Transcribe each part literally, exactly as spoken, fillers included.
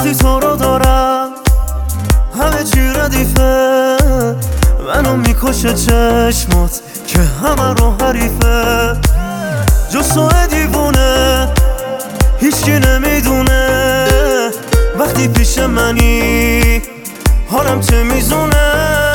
وقتی تو رو دارم همه چی ردیفه، منو میکشه چشمات که همه رو حریفه. جز تو دیوونه هیچکی نمیدونه وقتی پیش منی حالم چه میزونه.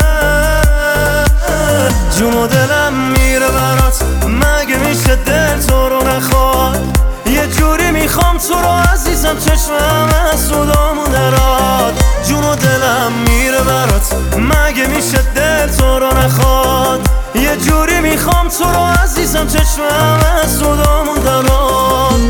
جون و دلم میره برات، مگه میشه دل تو رو نخواد؟ یه جوری میخوام تو رو عزیزم، چشمم از سودامون دراد. جون و دلم میره برات، مگه میشه دل تو رو نخواد؟ یه جوری میخوام تو رو عزیزم، چشمم از سودامون دراد.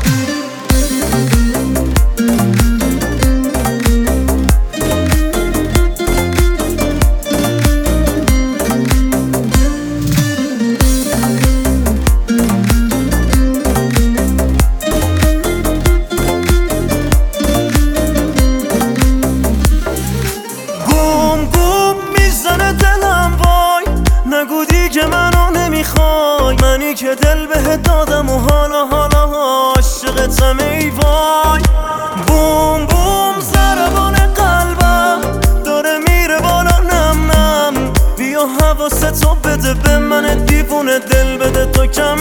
که منو نمیخوای، منی که دل بهت دادم و حالا حالا عاشقتم ای وای. بوم بوم ضربان قلبم داره میره بالا نم نم، بیا حواستو بده به من دیوونه، دل بده تو کم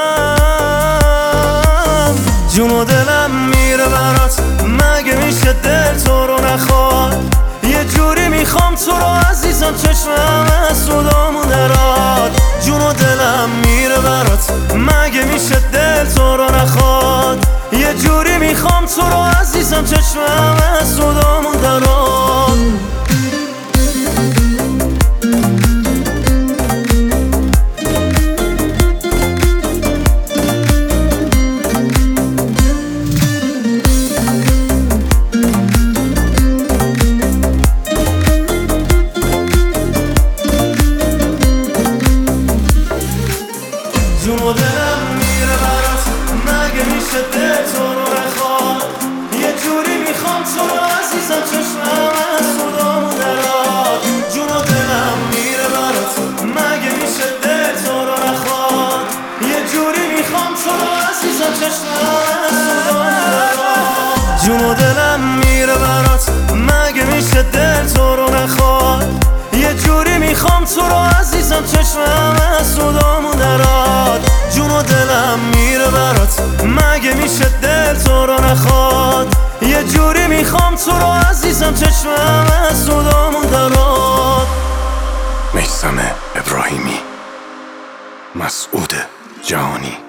کم. جون و دلم میره برات، مگه میشه دل تو رو نخواد؟ یه جوری میخوام تو رو عزیزم، چشمم از سودامون دراد. جون و دلم میره برات، مگه میشه دل تو رو نخواد؟ یه جوری میخوام تو رو عزیزم، چشمم از سودامون دراد. جون و دلم میره برات، مگه میشه دل تو رو نخواد؟ یه جوری میخوام تو رو عزیزم، چشمم از سودامون دراد. جون و دلم میره برات، مگه میشه دل تو رو نخواد؟ یه جوری میخوام تو رو عزیزم، چشمم از سودامون دراد. جون و دلم میره برات، مگه میشه دل تو رو نخواد؟ یه جوری میخوام تو رو عزیزم، چشمم از سودامون دراد. جون و دلم میره برات، مگه میشه دل تو رو نخواد؟ یه جوری میخوام تو رو عزیزم، چشمم از سودامون دراد. میثم ابراهیمی، مسعود جهانی.